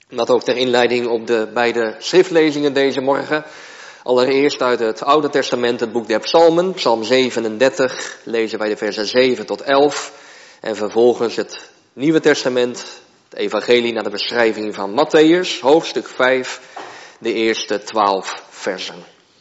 Dat ook ter inleiding op de beide schriftlezingen deze morgen. Allereerst uit het Oude Testament, het boek der Psalmen, Psalm 37, lezen wij de versen 7 tot 11. En vervolgens het Nieuwe Testament, het evangelie naar de beschrijving van Mattheüs, hoofdstuk 5, de eerste 12 versen.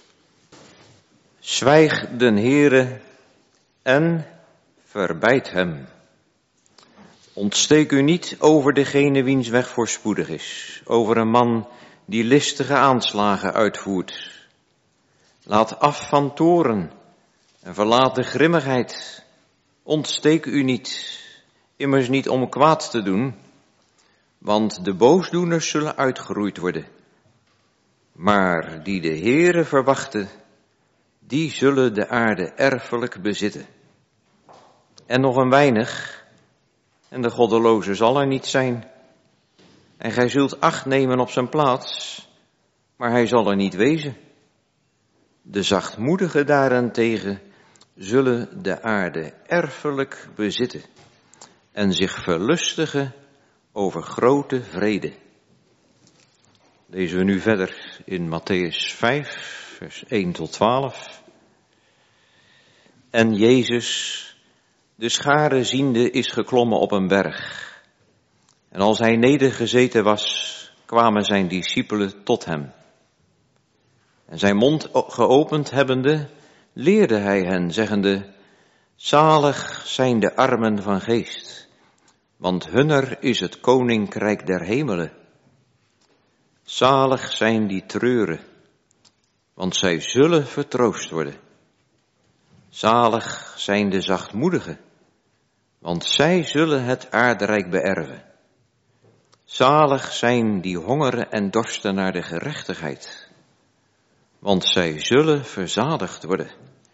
Zwijg den Heere en verbijt hem. Ontsteek u niet over degene wiens weg voorspoedig is, over een man die listige aanslagen uitvoert. Laat af van toorn en verlaat de grimmigheid. Ontsteek u niet, immers niet om kwaad te doen, want de boosdoeners zullen uitgeroeid worden. Maar die de Heere verwachten, die zullen de aarde erfelijk bezitten. En nog een weinig, en de goddeloze zal er niet zijn. En gij zult acht nemen op zijn plaats, maar hij zal er niet wezen. De zachtmoedigen daarentegen zullen de aarde erfelijk bezitten en zich verlustigen over grote vrede. Lezen we nu verder in Mattheüs 5, vers 1 tot 12. En Jezus, de schare ziende, is geklommen op een berg. En als hij nedergezeten was, kwamen zijn discipelen tot hem. En zijn mond geopend hebbende, leerde hij hen, zeggende: Zalig zijn de armen van geest, want hunner is het koninkrijk der hemelen. Zalig zijn die treuren, want zij zullen vertroost worden. Zalig zijn de zachtmoedigen, want zij zullen het aardrijk beërven. Zalig zijn die hongeren en dorsten naar de gerechtigheid, want zij zullen verzadigd worden.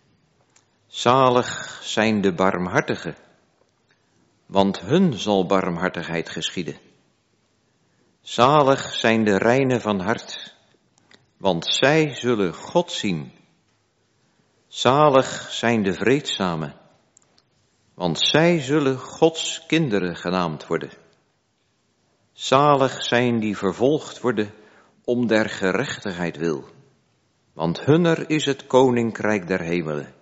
Zalig zijn de barmhartigen, want hun zal barmhartigheid geschieden. Zalig zijn de reinen van hart, want zij zullen God zien. Zalig zijn de vreedzamen, want zij zullen Gods kinderen genaamd worden. Zalig zijn die vervolgd worden om der gerechtigheid wil, want hunner is het koninkrijk der hemelen.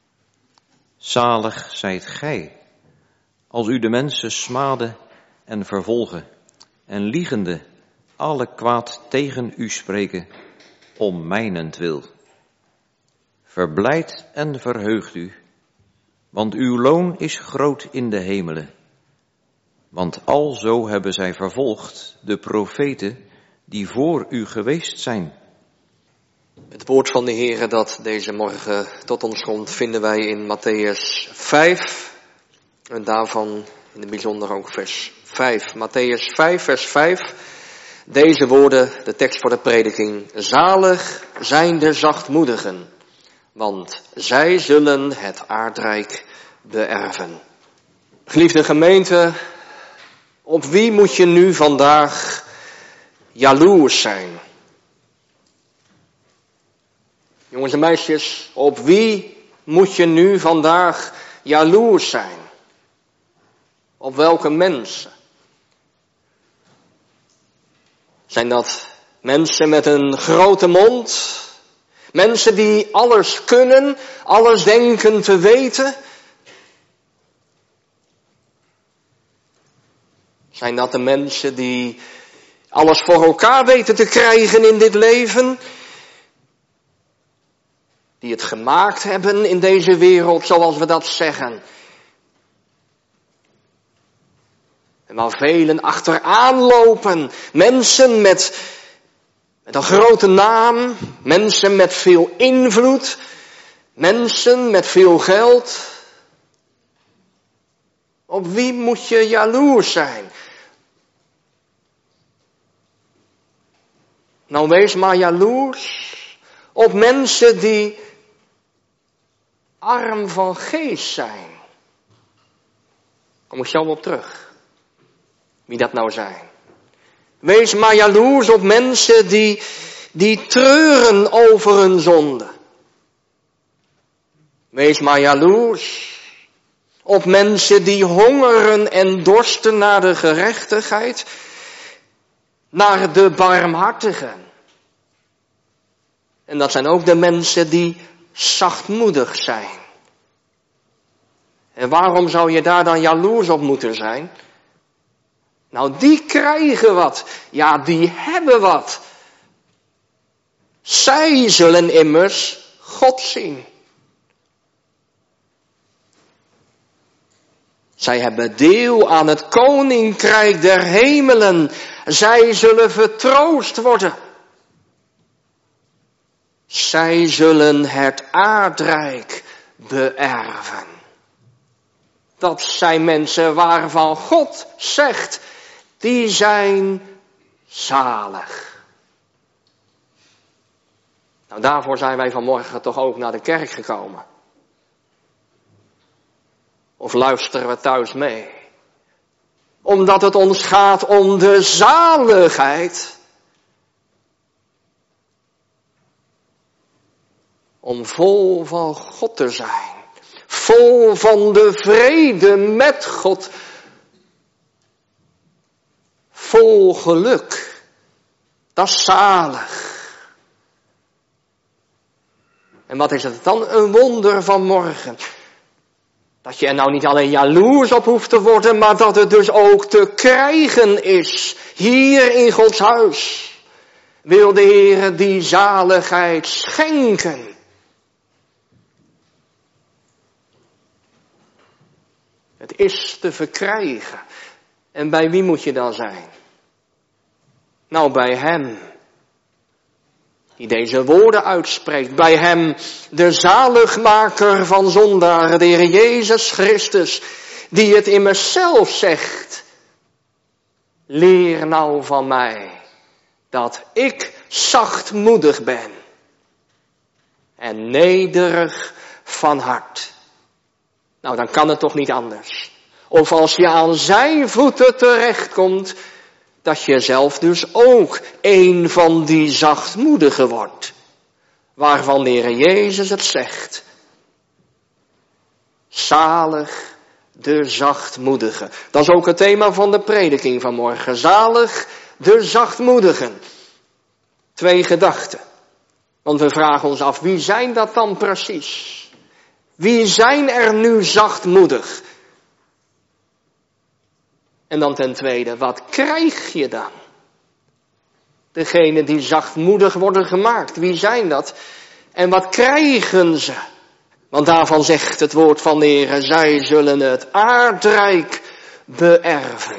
Zalig zijt gij, als u de mensen smaden en vervolgen, en liegende alle kwaad tegen u spreken, om mijnentwil. Verblijd en verheugt u, want uw loon is groot in de hemelen. Want alzo hebben zij vervolgd de profeten die voor u geweest zijn. Het woord van de Heere dat deze morgen tot ons komt vinden wij in Mattheüs 5. En daarvan in het bijzonder ook vers 5. Mattheüs 5, vers 5. Deze woorden, de tekst voor de prediking. Zalig zijn de zachtmoedigen, want zij zullen het aardrijk beërven. Geliefde gemeente, op wie moet je nu vandaag jaloers zijn? Jongens en meisjes, op wie moet je nu vandaag jaloers zijn? Op welke mensen? Zijn dat mensen met een grote mond? Mensen die alles kunnen, alles denken te weten? Zijn dat de mensen die alles voor elkaar weten te krijgen in dit leven? Die het gemaakt hebben in deze wereld, zoals we dat zeggen. En waar velen achteraan lopen. Mensen met een grote naam. Mensen met veel invloed. Mensen met veel geld. Op wie moet je jaloers zijn? Nou, wees maar jaloers op mensen die arm van geest zijn. Daar kom ik zo op terug. Wie dat nou zijn. Wees maar jaloers op mensen die treuren over hun zonde. Wees maar jaloers op mensen die hongeren en dorsten naar de gerechtigheid. naar de barmhartigen. En dat zijn ook de mensen die zachtmoedig zijn. En waarom zou je daar dan jaloers op moeten zijn? Nou, die krijgen wat. Ja, die hebben wat. Zij zullen immers God zien. Zij hebben deel aan het koninkrijk der hemelen. Zij zullen vertroost worden. Zij zullen het aardrijk beërven. Dat zijn mensen waarvan God zegt, die zijn zalig. Nou, daarvoor zijn wij vanmorgen toch ook naar de kerk gekomen. Of luisteren we thuis mee? Omdat het ons gaat om de zaligheid. Om vol van God te zijn. Vol van de vrede met God. Vol geluk. Dat is zalig. En wat is het dan een wonder van morgen? Dat je er nou niet alleen jaloers op hoeft te worden, maar dat het dus ook te krijgen is. Hier in Gods huis wil de Heer die zaligheid schenken. Het is te verkrijgen. En bij wie moet je dan zijn? Nou, bij Hem die deze woorden uitspreekt. Bij Hem, de zaligmaker van zondaren, de Heer Jezus Christus, die het immers zelf zegt. Leer nou van mij, dat ik zachtmoedig ben en nederig van hart. Nou, dan kan het toch niet anders. Of als je aan zijn voeten terechtkomt, dat je zelf dus ook een van die zachtmoedigen wordt. Waarvan de Heer Jezus het zegt. Zalig de zachtmoedigen. Dat is ook het thema van de prediking van morgen. Zalig de zachtmoedigen. 2 gedachten. Want we vragen ons af, wie zijn dat dan precies? Wie zijn er nu zachtmoedig? En dan ten tweede, wat krijg je dan? Degenen die zachtmoedig worden gemaakt, wie zijn dat? En wat krijgen ze? Want daarvan zegt het woord van de Heer, zij zullen het aardrijk beërven.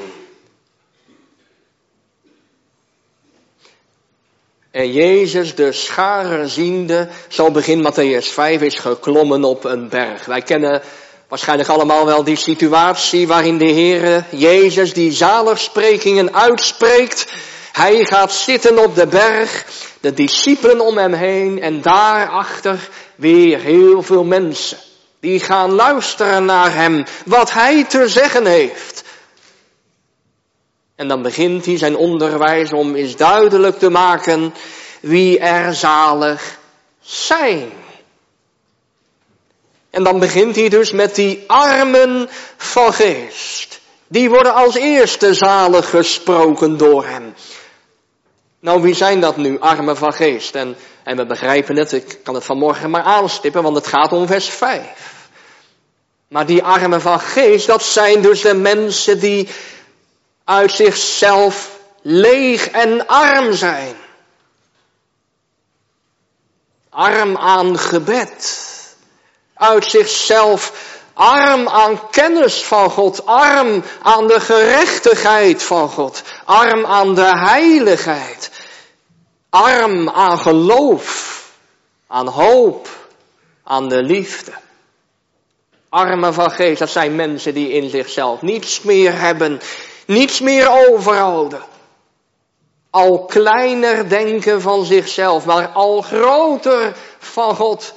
En Jezus, de scharen ziende, zo begin Mattheüs 5, is geklommen op een berg. Wij kennen waarschijnlijk allemaal wel die situatie waarin de Heer Jezus die zaligsprekingen uitspreekt. Hij gaat zitten op de berg, de discipelen om hem heen en daarachter weer heel veel mensen. Die gaan luisteren naar hem, wat hij te zeggen heeft. En dan begint hij zijn onderwijs om eens duidelijk te maken wie er zalig zijn. En dan begint hij dus met die armen van geest. Die worden als eerste zalig gesproken door hem. Nou, wie zijn dat nu, armen van geest? En we begrijpen het, ik kan het vanmorgen maar aanstippen, want het gaat om vers 5. Maar die armen van geest, dat zijn dus de mensen die uit zichzelf leeg en arm zijn. Arm aan gebed. Uit zichzelf arm aan kennis van God. Arm aan de gerechtigheid van God. Arm aan de heiligheid. Arm aan geloof. Aan hoop. Aan de liefde. Armen van geest, dat zijn mensen die in zichzelf niets meer hebben. Niets meer overhouden. Al kleiner denken van zichzelf, maar al groter van God.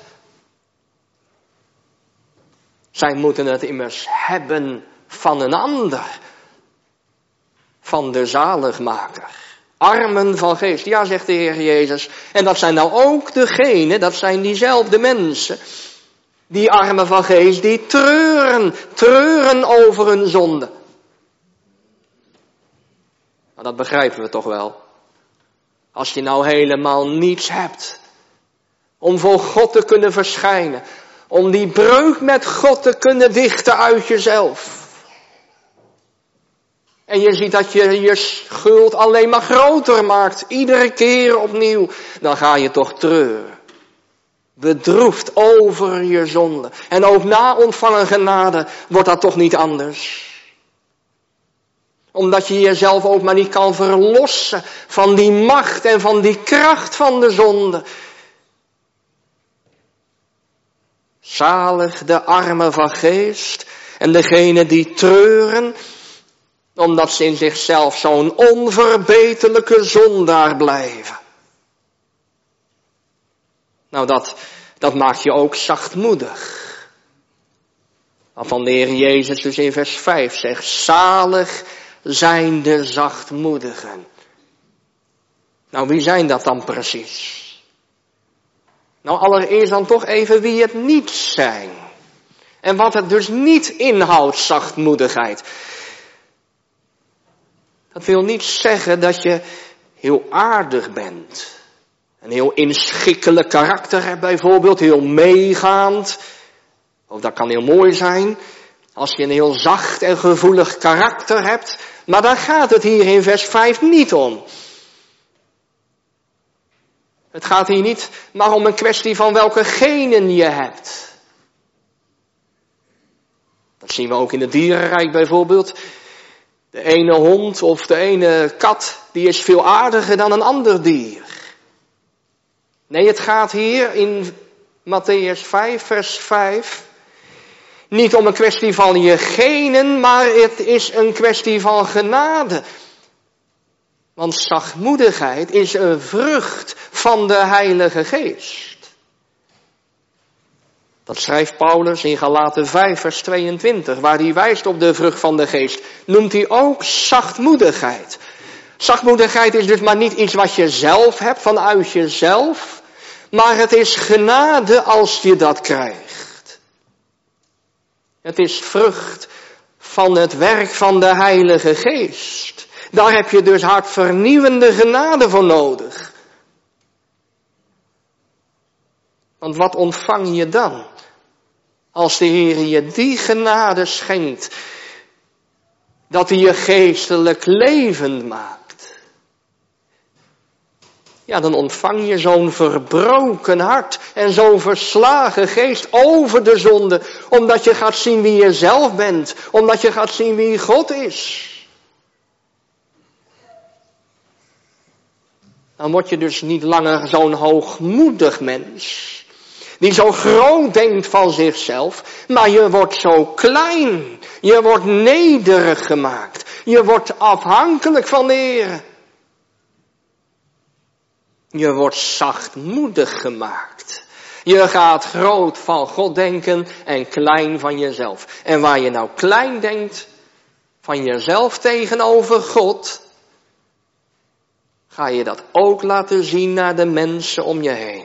Zij moeten het immers hebben van een ander. Van de zaligmaker. Armen van geest, ja, zegt de Heer Jezus. En dat zijn nou ook degenen, dat zijn diezelfde mensen. Die armen van geest, die treuren over hun zonde. Nou, dat begrijpen we toch wel. Als je nou helemaal niets hebt om voor God te kunnen verschijnen. Om die breuk met God te kunnen dichten uit jezelf. En je ziet dat je je schuld alleen maar groter maakt. Iedere keer opnieuw. Dan ga je toch treuren. Bedroefd over je zonde. En ook na ontvangen genade wordt dat toch niet anders. Omdat je jezelf ook maar niet kan verlossen van die macht en van die kracht van de zonde. Zalig de armen van geest en degenen die treuren, omdat ze in zichzelf zo'n onverbeterlijke zondaar blijven. Nou, dat maakt je ook zachtmoedig. Waarvan de Heer Jezus dus in vers 5 zegt, zalig zijn de zachtmoedigen. Nou, wie zijn dat dan precies? Nou, allereerst dan toch even wie het niet zijn. En wat het dus niet inhoudt, zachtmoedigheid. Dat wil niet zeggen dat je heel aardig bent. Een heel inschikkelijk karakter hebt bijvoorbeeld, heel meegaand. Of dat kan heel mooi zijn, als je een heel zacht en gevoelig karakter hebt. Maar daar gaat het hier in vers 5 niet om. Het gaat hier niet maar om een kwestie van welke genen je hebt. Dat zien we ook in het dierenrijk bijvoorbeeld. De ene hond of de ene kat, die is veel aardiger dan een ander dier. Nee, het gaat hier in Mattheüs 5, vers 5... niet om een kwestie van je genen, maar het is een kwestie van genade. Want zachtmoedigheid is een vrucht van de Heilige Geest. Dat schrijft Paulus in Galaten 5 vers 22, waar hij wijst op de vrucht van de Geest. Noemt hij ook zachtmoedigheid. Zachtmoedigheid is dus maar niet iets wat je zelf hebt, vanuit jezelf. Maar het is genade als je dat krijgt. Het is vrucht van het werk van de Heilige Geest. Daar heb je dus hartvernieuwende genade voor nodig. Want wat ontvang je dan? Als de Heer je die genade schenkt, dat hij je geestelijk levend maakt. Ja, dan ontvang je zo'n verbroken hart en zo'n verslagen geest over de zonde. Omdat je gaat zien wie je zelf bent. Omdat je gaat zien wie God is. Dan word je dus niet langer zo'n hoogmoedig mens. Die zo groot denkt van zichzelf. Maar je wordt zo klein. Je wordt nederig gemaakt. Je wordt afhankelijk van de Heer. Je wordt zachtmoedig gemaakt. Je gaat groot van God denken en klein van jezelf. En waar je nou klein denkt van jezelf tegenover God, ga je dat ook laten zien naar de mensen om je heen.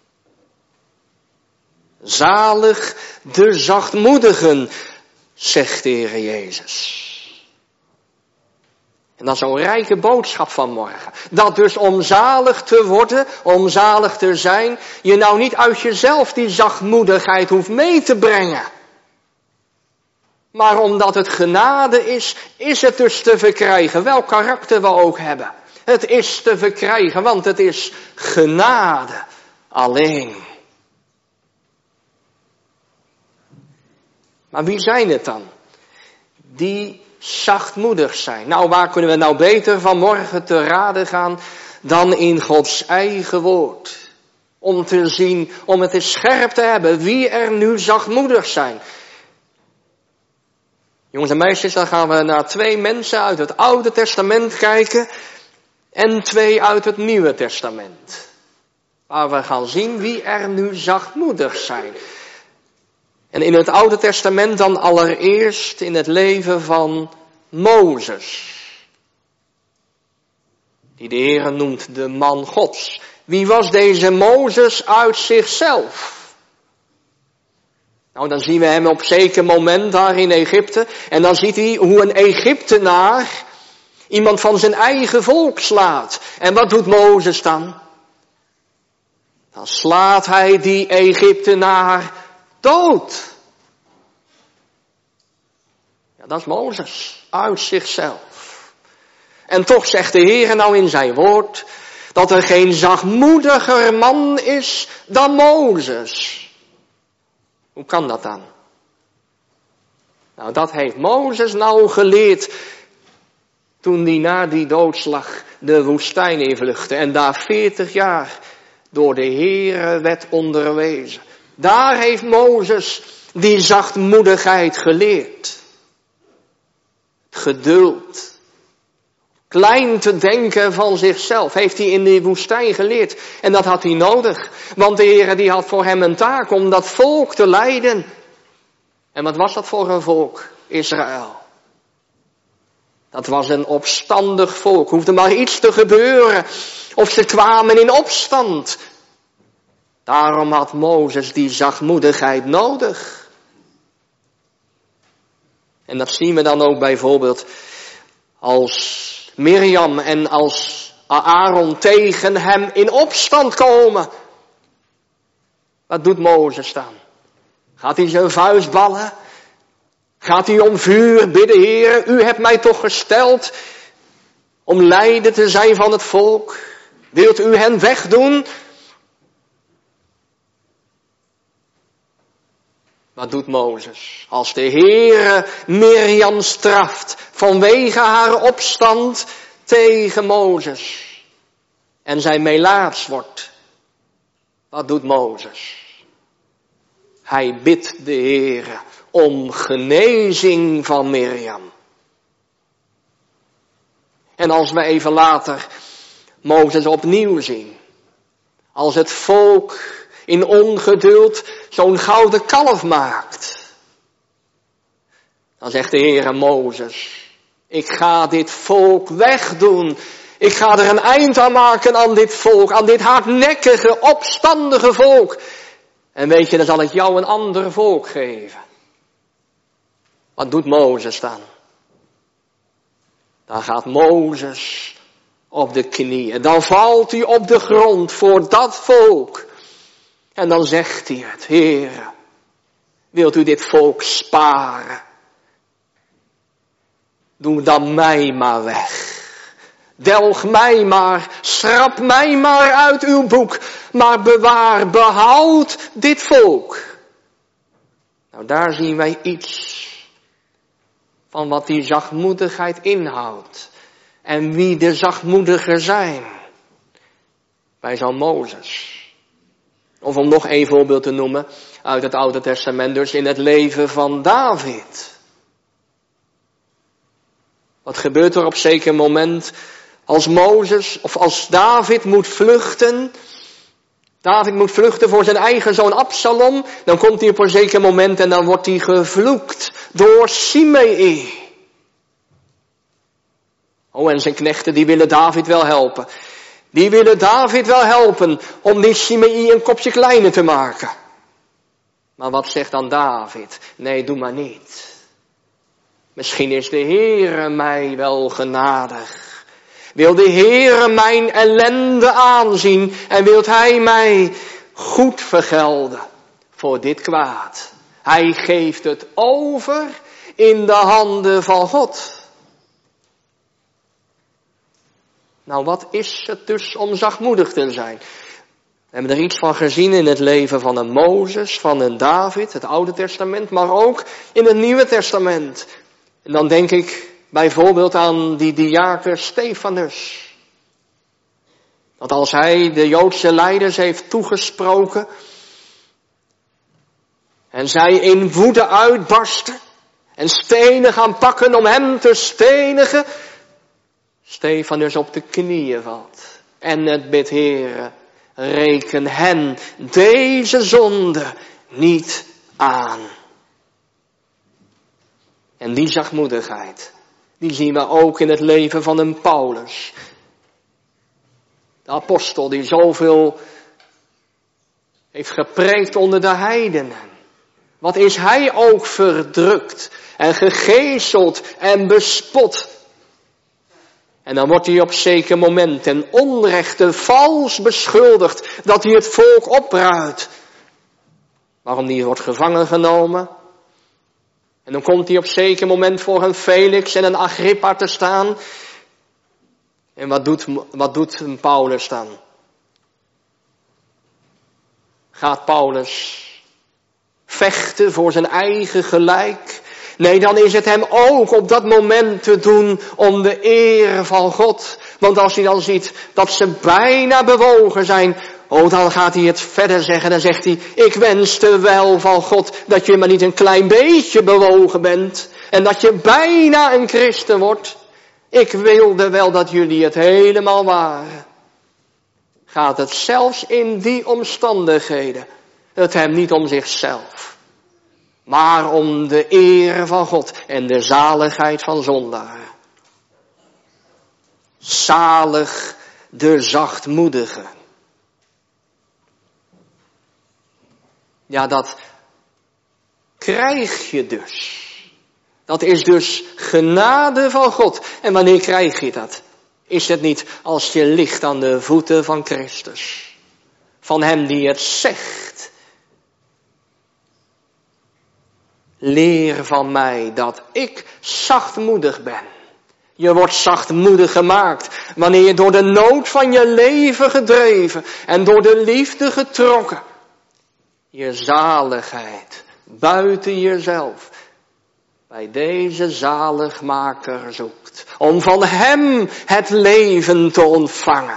Zalig de zachtmoedigen, zegt de Heer Jezus. En dat is zo'n rijke boodschap vanmorgen. Dat dus om zalig te worden, om zalig te zijn, je nou niet uit jezelf die zachtmoedigheid hoeft mee te brengen. Maar omdat het genade is het dus te verkrijgen, welk karakter we ook hebben. Het is te verkrijgen, want het is genade alleen. Maar wie zijn het dan? Die zachtmoedig zijn. Nou, waar kunnen we nou beter vanmorgen te raden gaan dan in Gods eigen woord? Om te zien, om het eens scherp te hebben, wie er nu zachtmoedig zijn. Jongens en meisjes, dan gaan we naar 2 mensen uit het Oude Testament kijken en 2 uit het Nieuwe Testament. Waar we gaan zien wie er nu zachtmoedig zijn. En in het Oude Testament dan allereerst in het leven van Mozes. Die de Heer noemt de man Gods. Wie was deze Mozes uit zichzelf? Nou, dan zien we hem op zeker moment daar in Egypte. En dan ziet hij hoe een Egyptenaar Iemand van zijn eigen volk slaat. En wat doet Mozes dan? Dan slaat hij die Egyptenaar dood. Ja, dat is Mozes, uit zichzelf. En toch zegt de Heer nou in zijn woord, dat er geen zachtmoediger man is dan Mozes. Hoe kan dat dan? Nou, dat heeft Mozes nou geleerd toen hij na die doodslag de woestijn invluchtte en daar 40 jaar door de Heere werd onderwezen. Daar heeft Mozes die zachtmoedigheid geleerd. Geduld. Klein te denken van zichzelf heeft hij in die woestijn geleerd. En dat had hij nodig. Want de Heere die had voor hem een taak om dat volk te leiden. En wat was dat voor een volk? Israël. Dat was een opstandig volk. Hoefde maar iets te gebeuren. Of ze kwamen in opstand. Daarom had Mozes die zachtmoedigheid nodig. En dat zien we dan ook bijvoorbeeld als Mirjam en als Aaron tegen hem in opstand komen. Wat doet Mozes dan? Gaat hij zijn vuist ballen? Gaat hij om vuur bidden, Heere, u hebt mij toch gesteld om leider te zijn van het volk? Wilt u hen wegdoen? Wat doet Mozes? Als de Heere Mirjam straft vanwege haar opstand tegen Mozes en zij melaats wordt. Wat doet Mozes? Hij bidt de Heere om genezing van Mirjam. En als we even later Mozes opnieuw zien, als het volk in ongeduld zo'n gouden kalf maakt, dan zegt de Heere Mozes, ik ga dit volk wegdoen. Ik ga er een eind aan maken aan dit volk, aan dit hardnekkige, opstandige volk. En weet je, dan zal ik jou een ander volk geven. Wat doet Mozes dan? Dan gaat Mozes op de knieën. Dan valt hij op de grond voor dat volk. En dan zegt hij het, Heere, wilt u dit volk sparen? Doe dan mij maar weg. Delg mij maar, schrap mij maar uit uw boek, maar behoud dit volk. Nou, daar zien wij iets van wat die zachtmoedigheid inhoudt. En wie de zachtmoediger zijn. Bij zo'n Mozes. Of om nog één voorbeeld te noemen uit het Oude Testament, dus in het leven van David. Wat gebeurt er op zeker moment als Mozes of als David moet vluchten? David moet vluchten voor zijn eigen zoon Absalom. Dan komt hij op een zeker moment en dan wordt hij gevloekt door Simei. Oh, en zijn knechten die willen David wel helpen. Die willen David wel helpen om die Simei een kopje kleiner te maken. Maar wat zegt dan David? Nee, doe maar niet. Misschien is de Heere mij wel genadig. Wil de Heere mijn ellende aanzien en wilt hij mij goed vergelden voor dit kwaad. Hij geeft het over in de handen van God. Nou, wat is het dus om zachtmoedig te zijn? We hebben er iets van gezien in het leven van een Mozes, van een David, het Oude Testament, maar ook in het Nieuwe Testament. En dan denk ik bijvoorbeeld aan die diaken Stefanus. Dat als hij de Joodse leiders heeft toegesproken en zij in woede uitbarsten en stenen gaan pakken om hem te stenigen, Stefanus op de knieën valt en het bidt, Heere, reken hen deze zonde niet aan. En die zachtmoedigheid, die zien we ook in het leven van een Paulus. De apostel die zoveel heeft gepreekt onder de heidenen. Wat is hij ook verdrukt en gegezeld en bespot. En dan wordt hij op zeker moment ten onrechte vals beschuldigd dat hij het volk opruit. Waarom hij wordt gevangen genomen. En dan komt hij op zeker moment voor een Felix en een Agrippa te staan. En wat doet Paulus dan? Gaat Paulus vechten voor zijn eigen gelijk? Nee, dan is het hem ook op dat moment te doen om de eer van God. Want als hij dan ziet dat ze bijna bewogen zijn, dan gaat hij het verder zeggen. Dan zegt hij, ik wenste wel van God dat je maar niet een klein beetje bewogen bent. En dat je bijna een christen wordt. Ik wilde wel dat jullie het helemaal waren. Gaat het zelfs in die omstandigheden het hem niet om zichzelf, maar om de eer van God en de zaligheid van zondaren. Zalig de zachtmoedigen. Ja, dat krijg je dus. Dat is dus genade van God. En wanneer krijg je dat? Is het niet als je ligt aan de voeten van Christus? Van hem die het zegt. Leer van mij dat ik zachtmoedig ben. Je wordt zachtmoedig gemaakt wanneer je door de nood van je leven gedreven en door de liefde getrokken je zaligheid buiten jezelf bij deze zaligmaker zoekt. Om van hem het leven te ontvangen.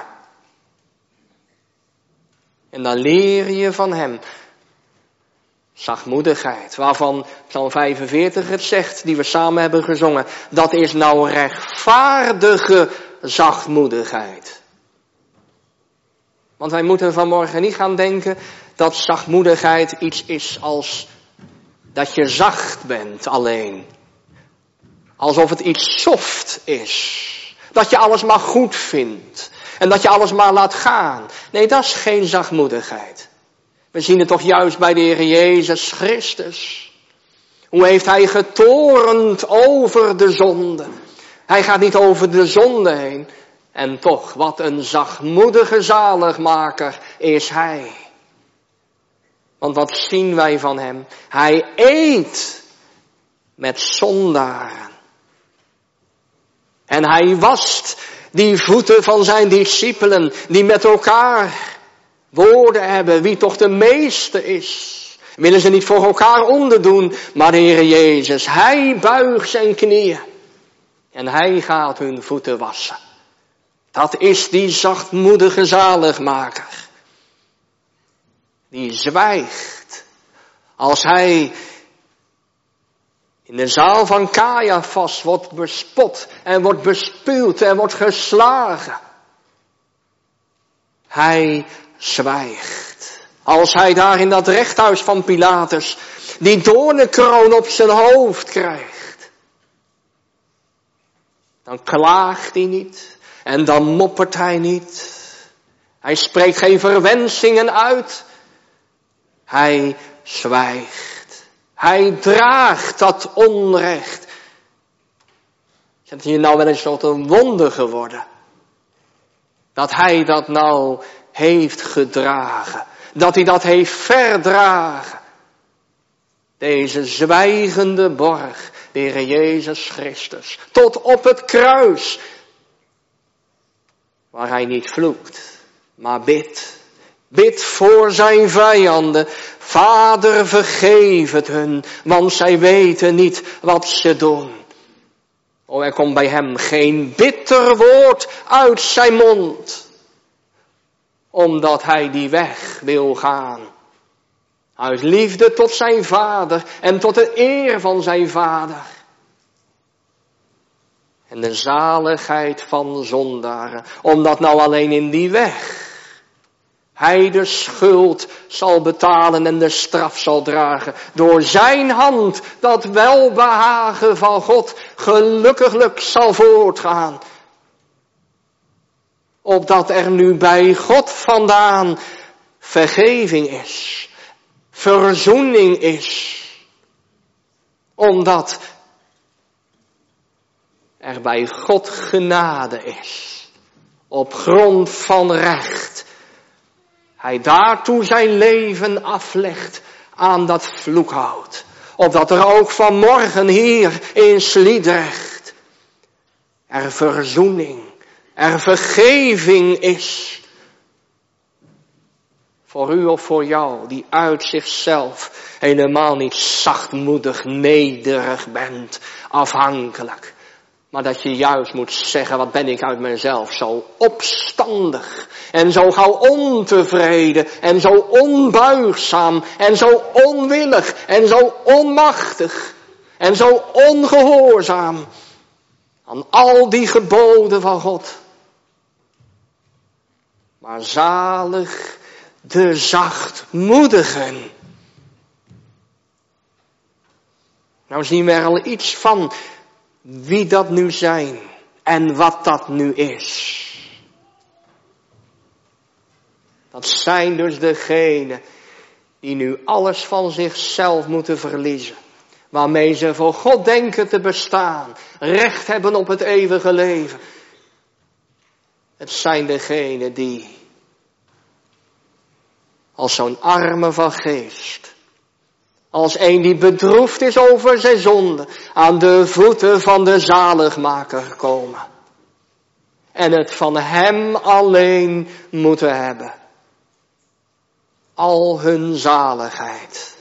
En dan leer je van hem zachtmoedigheid, waarvan Psalm 45 het zegt, die we samen hebben gezongen. Dat is nou rechtvaardige zachtmoedigheid. Want wij moeten vanmorgen niet gaan denken dat zachtmoedigheid iets is als dat je zacht bent alleen. Alsof het iets soft is. Dat je alles maar goed vindt. En dat je alles maar laat gaan. Nee, dat is geen zachtmoedigheid. We zien het toch juist bij de Heer Jezus Christus. Hoe heeft hij getorend over de zonde. Hij gaat niet over de zonde heen. En toch, wat een zachtmoedige zaligmaker is hij. Want wat zien wij van hem? Hij eet met zondaren. En hij wast die voeten van zijn discipelen die met elkaar woorden hebben wie toch de meeste is. Willen ze niet voor elkaar onderdoen, maar de Heer Jezus, hij buigt zijn knieën en hij gaat hun voeten wassen. Dat is die zachtmoedige zaligmaker. Die zwijgt als hij in de zaal van Caiaphas wordt bespot en wordt bespuwd en wordt geslagen. Hij zwijgt. Als hij daar in dat rechthuis van Pilatus die doornenkroon op zijn hoofd krijgt. Dan klaagt hij niet en dan moppert hij niet. Hij spreekt geen verwensingen uit. Hij zwijgt. Hij draagt dat onrecht. Is het hier nou wel eens tot een wonder geworden? Dat hij dat nou heeft gedragen. Dat hij dat heeft verdragen. Deze zwijgende borg, de Heer Jezus Christus. Tot op het kruis. Waar hij niet vloekt, maar bidt. Bid voor zijn vijanden. Vader, vergeef het hun, want zij weten niet wat ze doen. Er komt bij hem geen bitter woord uit zijn mond. Omdat hij die weg wil gaan. Uit liefde tot zijn vader en tot de eer van zijn vader. En de zaligheid van zondaren, omdat nou alleen in die weg hij de schuld zal betalen en de straf zal dragen. Door zijn hand dat welbehagen van God gelukkiglijk zal voortgaan. Opdat er nu bij God vandaan vergeving is. Verzoening is. Omdat er bij God genade is, op grond van recht, hij daartoe zijn leven aflegt aan dat vloekhout, opdat er ook vanmorgen hier in Sliedrecht er verzoening, er vergeving is. Voor u of voor jou, die uit zichzelf helemaal niet zachtmoedig, nederig bent, afhankelijk. Maar dat je juist moet zeggen, wat ben ik uit mezelf zo opstandig en zo gauw ontevreden en zo onbuigzaam en zo onwillig en zo onmachtig en zo ongehoorzaam aan al die geboden van God. Maar zalig de zachtmoedigen. Nou zien we er al iets van wie dat nu zijn en wat dat nu is. Dat zijn dus degenen die nu alles van zichzelf moeten verliezen. Waarmee ze voor God denken te bestaan. Recht hebben op het eeuwige leven. Het zijn degenen die als zo'n arme van geest, als een die bedroefd is over zijn zonde, aan de voeten van de zaligmaker komen. En het van hem alleen moeten hebben. Al hun zaligheid.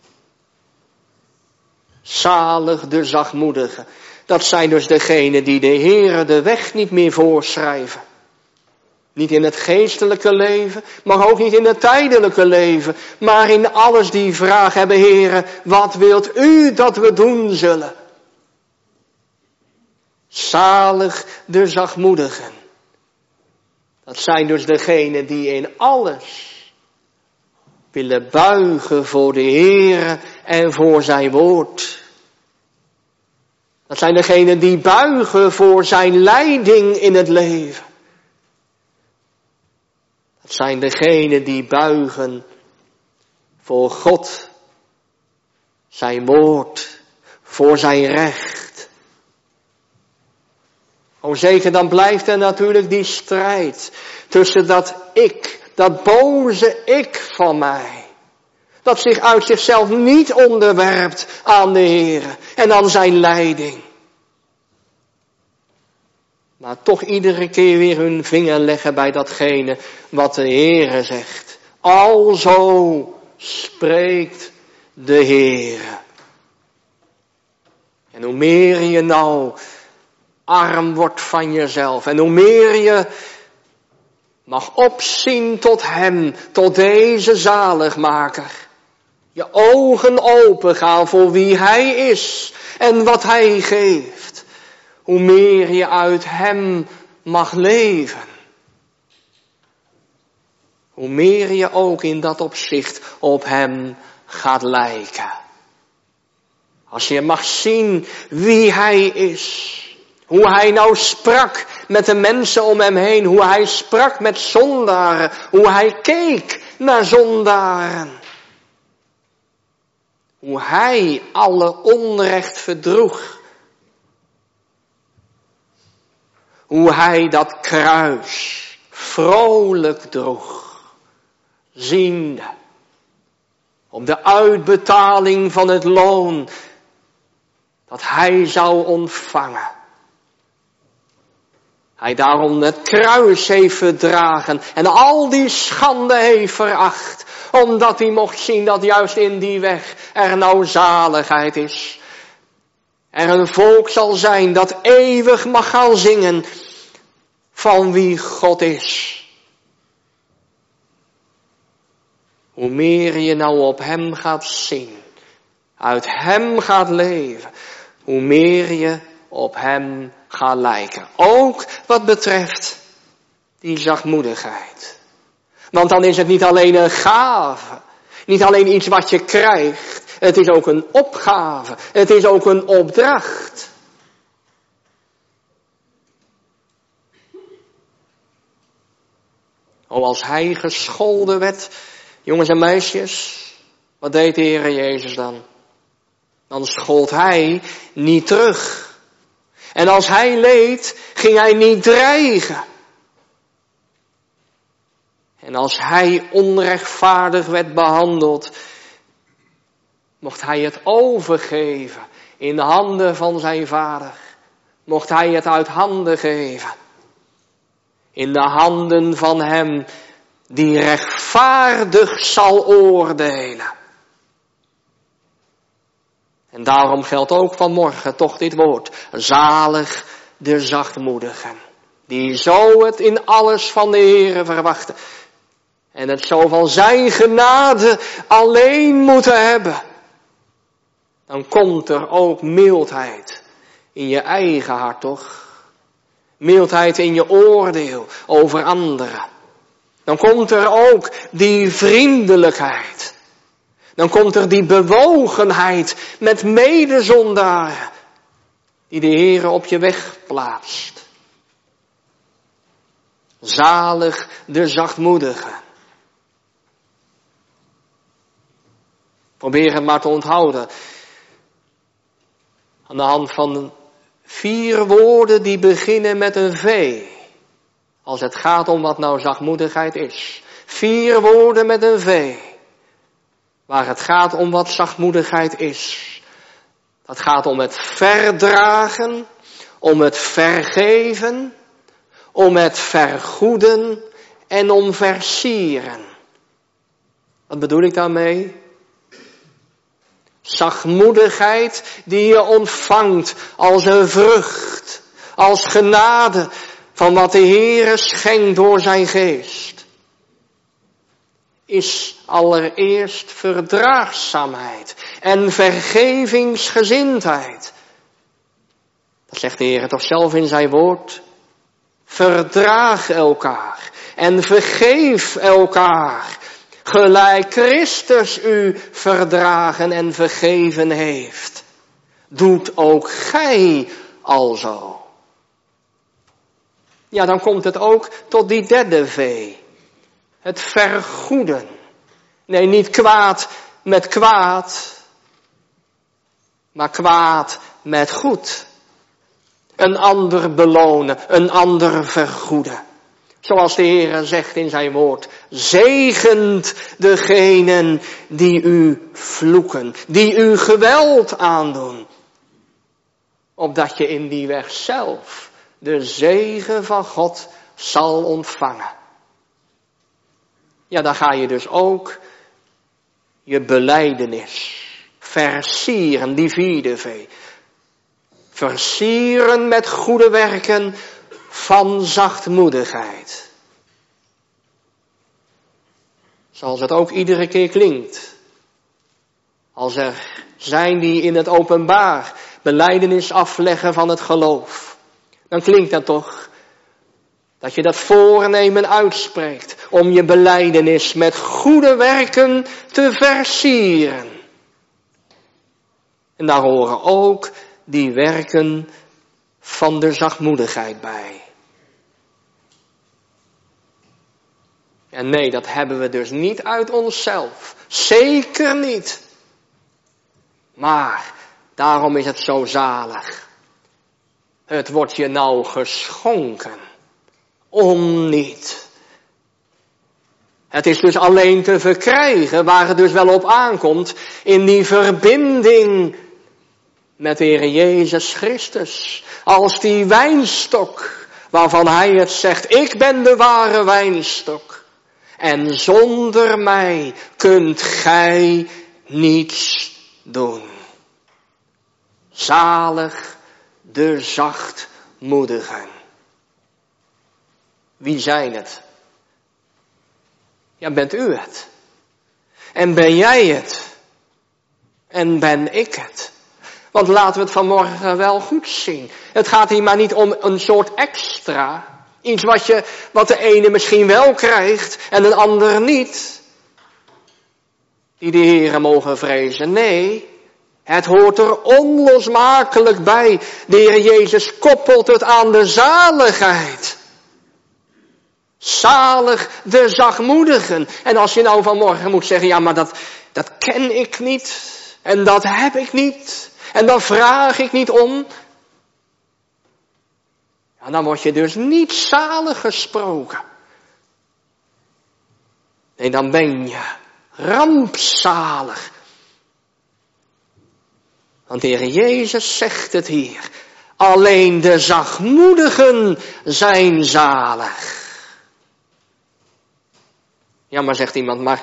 Zalig de zachtmoedigen. Dat zijn dus degenen die de Heere de weg niet meer voorschrijven. Niet in het geestelijke leven, maar ook niet in het tijdelijke leven. Maar in alles die vraag hebben, Heere, wat wilt u dat we doen zullen? Zalig de zachtmoedigen. Dat zijn dus degenen die in alles willen buigen voor de Heere en voor zijn woord. Dat zijn degenen die buigen voor zijn leiding in het leven. Dat zijn degenen die buigen voor God, zijn woord, voor zijn recht. O zeker, dan blijft er natuurlijk die strijd tussen dat ik, dat boze ik van mij, dat zich uit zichzelf niet onderwerpt aan de Heere en aan zijn leiding. Maar toch iedere keer weer hun vinger leggen bij datgene wat de Heere zegt. Alzo spreekt de Heere. En hoe meer je nou arm wordt van jezelf en hoe meer je mag opzien tot hem, tot deze zaligmaker. Je ogen open gaan voor wie hij is en wat hij geeft. Hoe meer je uit hem mag leven. Hoe meer je ook in dat opzicht op hem gaat lijken. Als je mag zien wie hij is. Hoe hij nou sprak met de mensen om hem heen. Hoe hij sprak met zondaren. Hoe hij keek naar zondaren. Hoe hij alle onrecht verdroeg. Hoe hij dat kruis vrolijk droeg. Ziende op de uitbetaling van het loon dat hij zou ontvangen. Hij daarom het kruis heeft verdragen en al die schande heeft veracht. Omdat hij mocht zien dat juist in die weg er nou zaligheid is. Er een volk zal zijn dat eeuwig mag gaan zingen van wie God is. Hoe meer je nou op hem gaat zien, uit hem gaat leven, hoe meer je op hem gaat lijken. Ook wat betreft die zachtmoedigheid. Want dan is het niet alleen een gave, niet alleen iets wat je krijgt. Het is ook een opgave, het is ook een opdracht. O, als hij gescholden werd, jongens en meisjes, wat deed de Heere Jezus dan? Dan schold hij niet terug. En als hij leed, ging hij niet dreigen. En als hij onrechtvaardig werd behandeld, mocht hij het overgeven in de handen van zijn vader. Mocht hij het uit handen geven. In de handen van hem die rechtvaardig zal oordelen. En daarom geldt ook vanmorgen toch dit woord. Zalig de zachtmoedigen. Die zo het in alles van de Heere verwachten. En het zo van zijn genade alleen moeten hebben. Dan komt er ook mildheid in je eigen hart, toch? Mildheid in je oordeel over anderen. Dan komt er ook die vriendelijkheid. Dan komt er die bewogenheid met medezondaren die de Heere op je weg plaatst. Zalig de zachtmoedigen. Probeer het maar te onthouden. Aan de hand van 4 woorden die beginnen met een V. Als het gaat om wat nou zachtmoedigheid is. 4 woorden met een V. Waar het gaat om wat zachtmoedigheid is. Dat gaat om het verdragen, om het vergeven, om het vergoeden en om versieren. Wat bedoel ik daarmee? Zachtmoedigheid die je ontvangt als een vrucht, als genade van wat de Heere schenkt door zijn geest. Is allereerst verdraagzaamheid en vergevingsgezindheid. Dat zegt de Heere toch zelf in zijn woord. Verdraag elkaar en vergeef elkaar. Gelijk Christus u verdragen en vergeven heeft. Doet ook gij alzo. Ja, dan komt het ook tot die derde V. Het vergoeden. Nee, niet kwaad met kwaad. Maar kwaad met goed. Een ander belonen, een ander vergoeden. Zoals de Heere zegt in zijn woord. Zegent degenen die u vloeken. Die u geweld aandoen. Opdat je in die weg zelf de zegen van God zal ontvangen. Ja, dan ga je dus ook je belijdenis versieren, die 4e V. Versieren met goede werken van zachtmoedigheid. Zoals het ook iedere keer klinkt. Als er zijn die in het openbaar belijdenis afleggen van het geloof. Dan klinkt dat toch dat je dat voornemen uitspreekt om je belijdenis met goede werken te versieren. En daar horen ook die werken van de zachtmoedigheid bij. En nee, dat hebben we dus niet uit onszelf. Zeker niet. Maar daarom is het zo zalig. Het wordt je nou geschonken. Om niet. Het is dus alleen te verkrijgen waar het dus wel op aankomt in die verbinding met de Heer Jezus Christus. Als die wijnstok waarvan hij het zegt, ik ben de ware wijnstok. En zonder mij kunt gij niets doen. Zalig de zachtmoedigen. Wie zijn het? Ja, bent u het? En ben jij het? En ben ik het? Want laten we het vanmorgen wel goed zien. Het gaat hier maar niet om een soort extra. Iets wat de ene misschien wel krijgt en een ander niet. Die de Heere mogen vrezen. Nee, het hoort er onlosmakelijk bij. De Heer Jezus koppelt het aan de zaligheid. Zalig de zachtmoedigen. En als je nou vanmorgen moet zeggen, ja maar dat ken ik niet. En dat heb ik niet. En daar vraag ik niet om. En dan word je dus niet zalig gesproken. Nee, dan ben je rampzalig. Want de Heer Jezus zegt het hier. Alleen de zachtmoedigen zijn zalig. Ja, maar zegt iemand, maar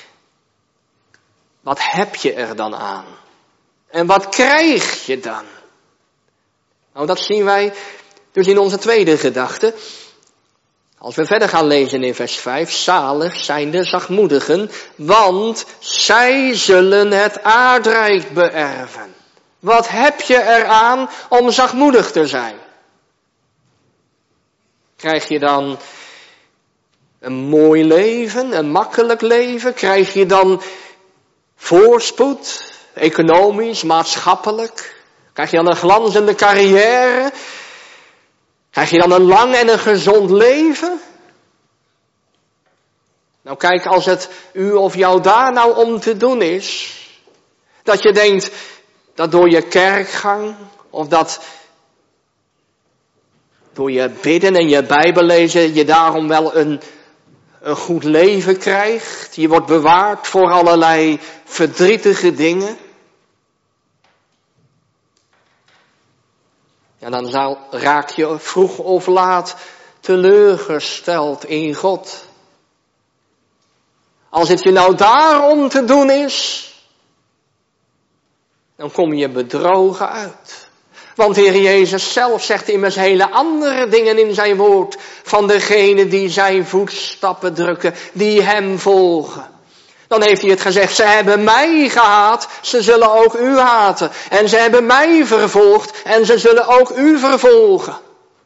wat heb je er dan aan? En wat krijg je dan? Nou, dat zien wij dus in onze tweede gedachte. Als we verder gaan lezen in vers 5. Zalig zijn de zachtmoedigen, want zij zullen het aardrijk beërven. Wat heb je eraan om zachtmoedig te zijn? Krijg je dan een mooi leven, een makkelijk leven? Krijg je dan voorspoed, economisch, maatschappelijk? Krijg je dan een glanzende carrière? Krijg je dan een lang en een gezond leven? Nou kijk, als het u of jou daar nou om te doen is, dat je denkt dat door je kerkgang, of dat door je bidden en je Bijbel lezen, je daarom wel een goed leven krijgt. Je wordt bewaard voor allerlei verdrietige dingen. Ja, dan raak je vroeg of laat teleurgesteld in God. Als het je nou daarom te doen is, dan kom je bedrogen uit. Want de Heer Jezus zelf zegt immers hele andere dingen in zijn woord van degenen die zijn voetstappen drukken, die hem volgen. Dan heeft hij het gezegd, ze hebben mij gehaat, ze zullen ook u haten. En ze hebben mij vervolgd en ze zullen ook u vervolgen.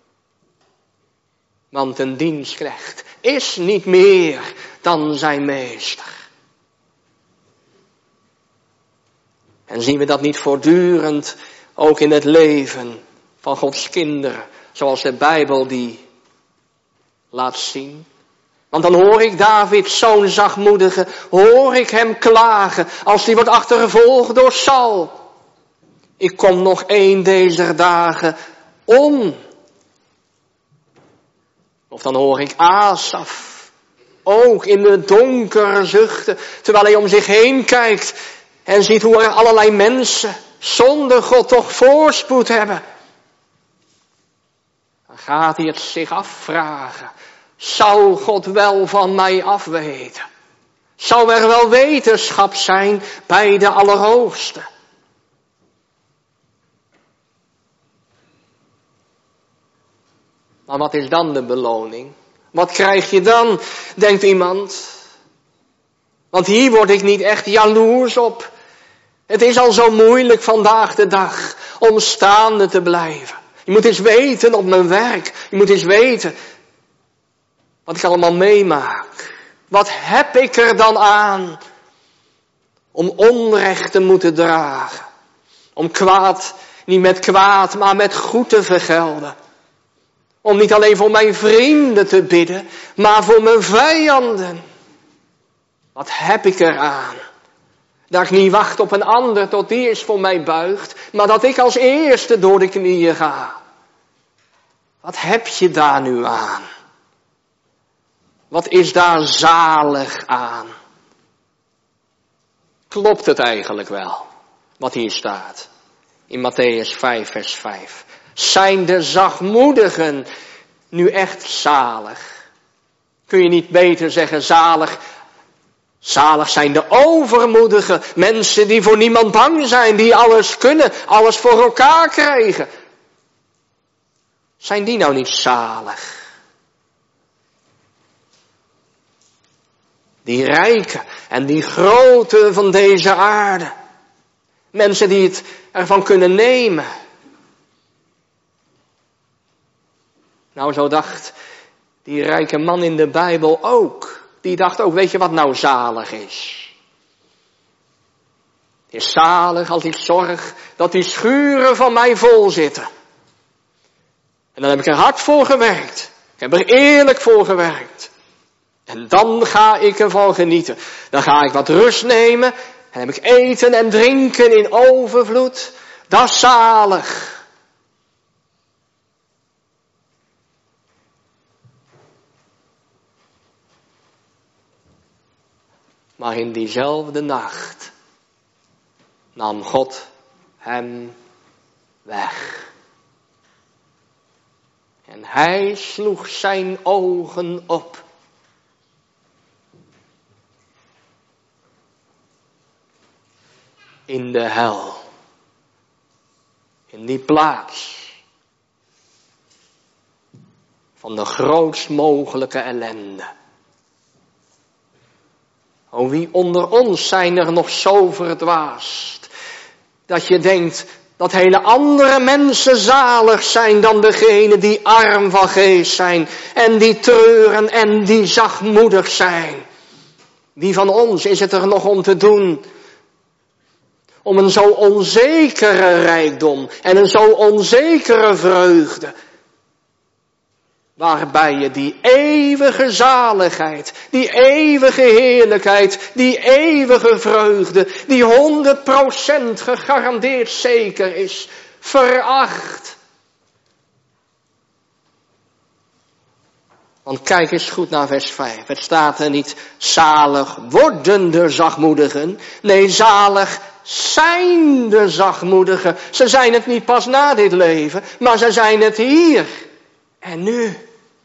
Want een dienstknecht is niet meer dan zijn meester. En zien we dat niet voortdurend ook in het leven van Gods kinderen, zoals de Bijbel die laat zien? Want dan hoor ik David, zo'n zachtmoedige, hoor ik hem klagen als hij wordt achtervolgd door Saul. Ik kom nog één deze dagen om. Of dan hoor ik Asaf, ook in de donker zuchten, terwijl hij om zich heen kijkt en ziet hoe er allerlei mensen zonder God toch voorspoed hebben. Dan gaat hij het zich afvragen. Zou God wel van mij afweten? Zou er wel wetenschap zijn bij de Allerhoogste? Maar wat is dan de beloning? Wat krijg je dan, denkt iemand? Want hier word ik niet echt jaloers op. Het is al zo moeilijk vandaag de dag om staande te blijven. Je moet eens weten op mijn werk. Je moet eens weten wat ik allemaal meemaak. Wat heb ik er dan aan om onrecht te moeten dragen? Om kwaad, niet met kwaad, maar met goed te vergelden. Om niet alleen voor mijn vrienden te bidden, maar voor mijn vijanden. Wat heb ik er aan? Dat ik niet wacht op een ander tot die eens voor mij buigt, maar dat ik als eerste door de knieën ga. Wat heb je daar nu aan? Wat is daar zalig aan? Klopt het eigenlijk wel, wat hier staat? In Mattheüs 5, vers 5. Zijn de zachtmoedigen nu echt zalig? Kun je niet beter zeggen zalig? Zalig zijn de overmoedigen, mensen die voor niemand bang zijn, die alles kunnen, alles voor elkaar krijgen. Zijn die nou niet zalig? Die rijken en die grote van deze aarde. Mensen die het ervan kunnen nemen. Nou, zo dacht die rijke man in de Bijbel ook. Die dacht ook, weet je wat nou zalig is? Het is zalig als ik zorg dat die schuren van mij vol zitten. En dan heb ik er hard voor gewerkt. Ik heb er eerlijk voor gewerkt. En dan ga ik ervan genieten. Dan ga ik wat rust nemen. En heb ik eten en drinken in overvloed. Dat is zalig. Maar in diezelfde nacht nam God hem weg. En hij sloeg zijn ogen op. In de hel. In die plaats. Van de grootst mogelijke ellende. O, wie onder ons zijn er nog zo verdwaasd. Dat je denkt dat hele andere mensen zalig zijn dan degene die arm van geest zijn. En die treuren en die zachtmoedig zijn. Wie van ons is het er nog om te doen om een zo onzekere rijkdom en een zo onzekere vreugde, waarbij je die eeuwige zaligheid, die eeuwige heerlijkheid, die eeuwige vreugde, die 100% gegarandeerd zeker is, veracht. Want kijk eens goed naar vers 5. Het staat er niet zalig worden de zachtmoedigen. Nee, zalig zijn de zachtmoedigen. Ze zijn het niet pas na dit leven, maar ze zijn het hier en nu.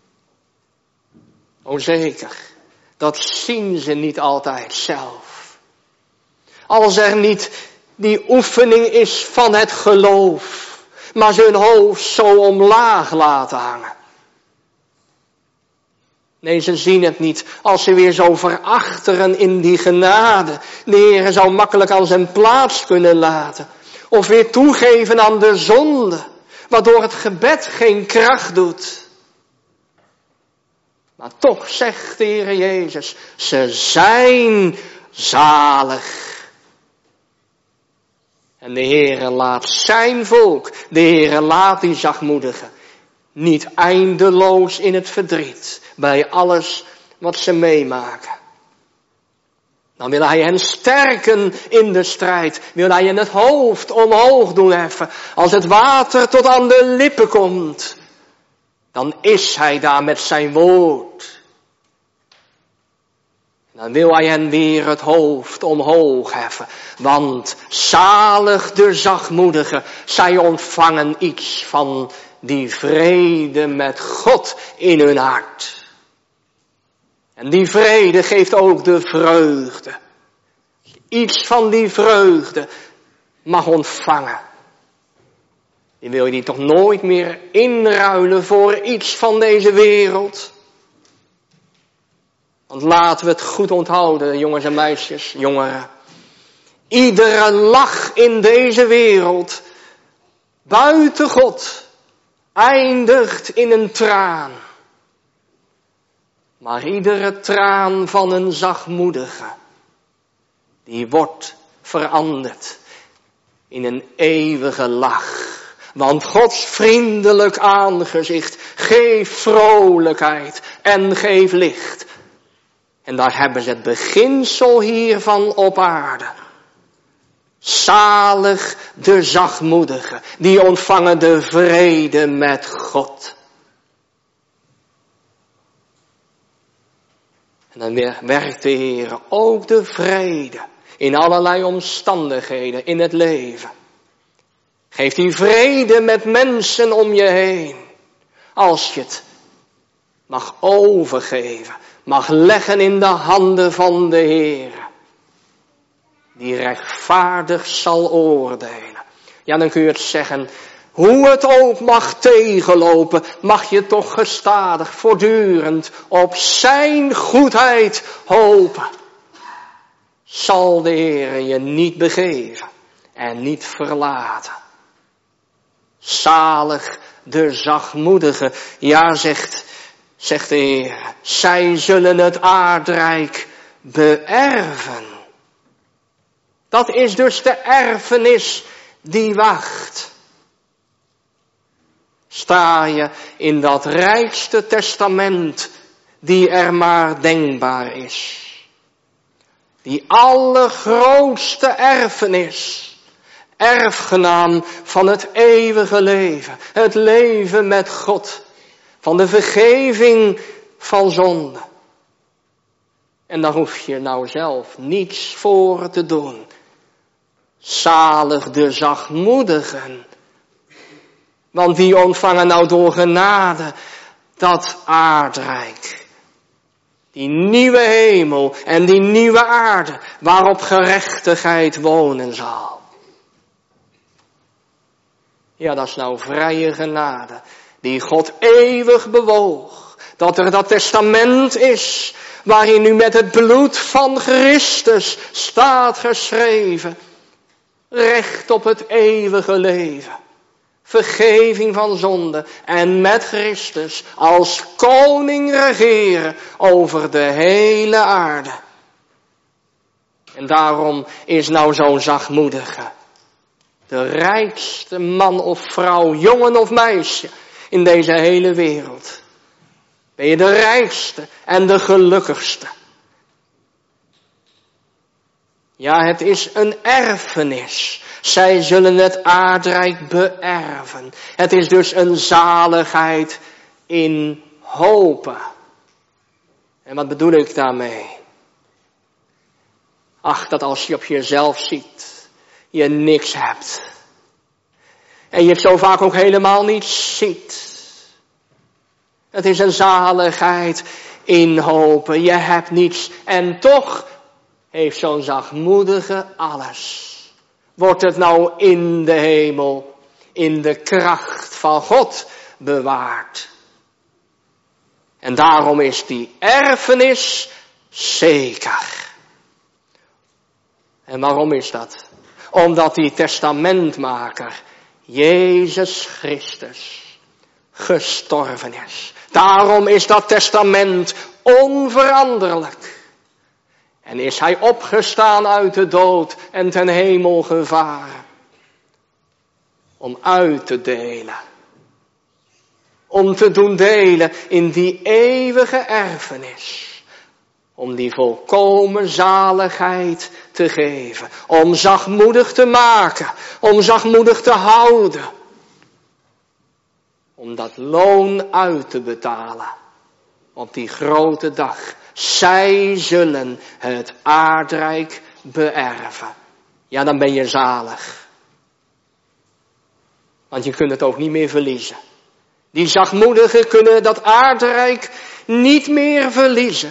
O zeker, dat zien ze niet altijd zelf. Als er niet die oefening is van het geloof, maar ze hun hoofd zo omlaag laten hangen. Nee, ze zien het niet als ze weer zo verachteren in die genade. De Heer zou makkelijk aan zijn plaats kunnen laten. Of weer toegeven aan de zonde, waardoor het gebed geen kracht doet. Maar toch zegt de Heer Jezus, ze zijn zalig. En de Heer laat zijn volk, de Heer laat die zachtmoedigen, niet eindeloos in het verdriet, bij alles wat ze meemaken. Dan wil hij hen sterken in de strijd, wil hij hen het hoofd omhoog doen heffen. Als het water tot aan de lippen komt, dan is hij daar met zijn woord. Dan wil hij hen weer het hoofd omhoog heffen. Want zalig de zachtmoedigen, zij ontvangen iets van die vrede met God in hun hart. En die vrede geeft ook de vreugde. Iets van die vreugde mag ontvangen. Die wil je die toch nooit meer inruilen voor iets van deze wereld. Want laten we het goed onthouden, jongens en meisjes, jongeren. Iedere lach in deze wereld, buiten God, eindigt in een traan. Maar iedere traan van een zachtmoedige, die wordt veranderd in een eeuwige lach. Want Gods vriendelijk aangezicht geeft vrolijkheid en geeft licht. En daar hebben ze het beginsel hiervan op aarde. Zalig de zachtmoedigen, die ontvangen de vrede met God. En dan werkt de Heer ook de vrede in allerlei omstandigheden in het leven. Geeft die vrede met mensen om je heen. Als je het mag overgeven, mag leggen in de handen van de Heer. Die rechtvaardig zal oordelen. Ja, dan kun je het zeggen, hoe het ook mag tegenlopen, mag je toch gestadig, voortdurend op zijn goedheid hopen. Zal de Heer je niet begeven en niet verlaten. Zalig de zachtmoedigen, ja zegt de Heer, zij zullen het aardrijk beërven. Dat is dus de erfenis die wacht. Sta je in dat rijkste testament die er maar denkbaar is. Die allergrootste erfenis. Erfgenaam van het eeuwige leven. Het leven met God. Van de vergeving van zonde. En daar hoef je nou zelf niets voor te doen. Zalig de zachtmoedigen. Want die ontvangen nou door genade dat aardrijk. Die nieuwe hemel en die nieuwe aarde waarop gerechtigheid wonen zal. Ja, dat is nou vrije genade die God eeuwig bewoog. Dat er dat testament is waarin nu met het bloed van Christus staat geschreven. Recht op het eeuwige leven. Vergeving van zonde en met Christus als koning regeren over de hele aarde. En daarom is nou zo'n zachtmoedige de rijkste man of vrouw, jongen of meisje in deze hele wereld. Ben je de rijkste en de gelukkigste. Ja, het is een erfenis. Zij zullen het aardrijk beërven. Het is dus een zaligheid in hopen. En wat bedoel ik daarmee? Ach, dat als je op jezelf ziet, je niks hebt. En je het zo vaak ook helemaal niet ziet. Het is een zaligheid in hopen. Je hebt niets en toch heeft zo'n zachtmoedige alles. Wordt het nou in de hemel, in de kracht van God bewaard. En daarom is die erfenis zeker. En waarom is dat? Omdat die testamentmaker, Jezus Christus, gestorven is. Daarom is dat testament onveranderlijk. En is hij opgestaan uit de dood en ten hemel gevaren. Om uit te delen. Om te doen delen in die eeuwige erfenis. Om die volkomen zaligheid te geven. Om zachtmoedig te maken. Om zachtmoedig te houden. Om dat loon uit te betalen. Op die grote dag. Zij zullen het aardrijk beërven. Ja, dan ben je zalig. Want je kunt het ook niet meer verliezen. Die zachtmoedigen kunnen dat aardrijk niet meer verliezen.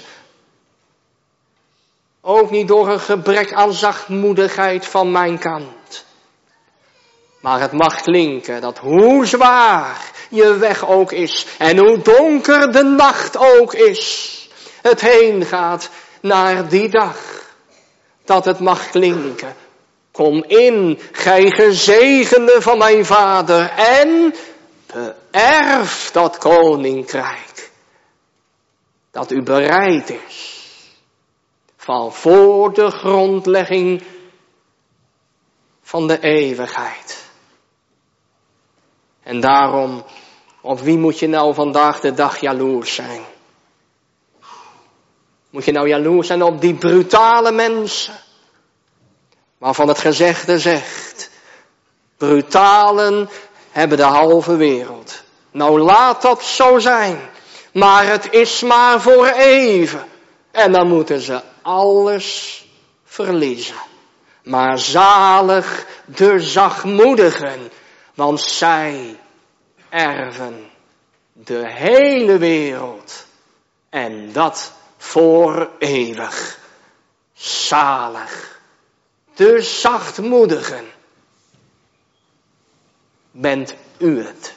Ook niet door een gebrek aan zachtmoedigheid van mijn kant. Maar het mag klinken dat hoe zwaar je weg ook is en hoe donker de nacht ook is, het heen gaat naar die dag. Dat het mag klinken. Kom in, gij gezegende van mijn vader, en beërf dat koninkrijk. Dat u bereid is. Van voor de grondlegging van de eeuwigheid. En daarom, op wie moet je nou vandaag de dag jaloers zijn? Moet je nou jaloers zijn op die brutale mensen? Waarvan het gezegde zegt, brutalen hebben de halve wereld. Nou laat dat zo zijn. Maar het is maar voor even. En dan moeten ze alles verliezen. Maar zalig de zachtmoedigen, want zij erven de hele wereld. En dat voor eeuwig. Zalig de zachtmoedigen. Bent u het?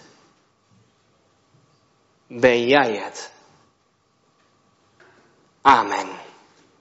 Ben jij het? Amen.